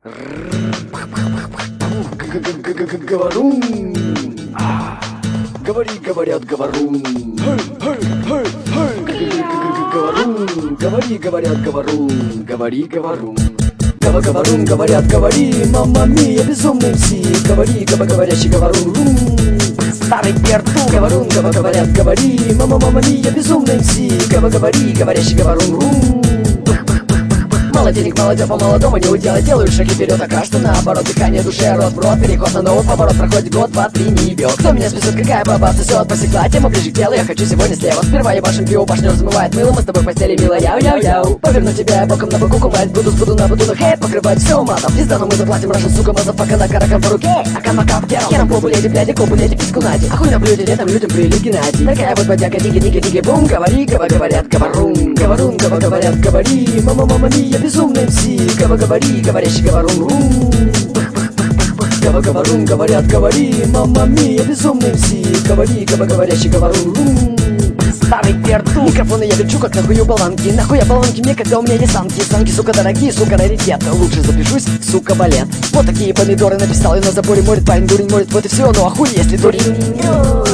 Говорун. Говори, говорят, говорун. Говорун. Говори, говорят, говорун. Говори, говорун. Говорун, говорят, говори. Мамма мия, безумный мси. Говори, говорящий говорун. Старый пердун. Говорун, говорят, говори. Мамма мия, безумный мси. Говори, говорящий говорун. Мало денег, мало дел, по-молодому не уделать. Делаю шаги вперед, а что наоборот. Дыхание душе, рот в рот, переход на новый поворот. Проходит год, два, три, не ебет. Кто меня спасет, какая баба сосет? Посекла тема ближе к телу, я хочу сегодня слева. Сперва ебашим пиво, башню размывает мыло. Мы с тобой в постели, мило, яу-яу-яу. Поверну тебя боком на боку, купать буду на бутунах. Хейт, покрывать все матом. Пизда, но мы заплатим, раша, сука, мазафака на каракан по руке. Акан макап, кером, хером попу леди, бляди, копу леди, писку нади. Ахуй на блюде, летом людям прилив Геннадий. Такая вот бодяга, диги, бум. Говори, говорят, говорун. Говорун, говорят, говори. Мама мия, безумный мси. Говори, говорящий говорун. Говорун, говорят, говори. Мамма мия, безумный мси. Говори, говорящий говорун. Старый пердун. Микрофоны я верчу, как нахуй болванки. Нахуя болванки мне, когда у меня есть санки. Санки, сука, дорогие, сука, раритет. Лучше запишусь, сука, балет. Вот такие помидоры написал я на заборе. Морит парень, дурень, морит, вот и все. Ну а хуй, если дурень.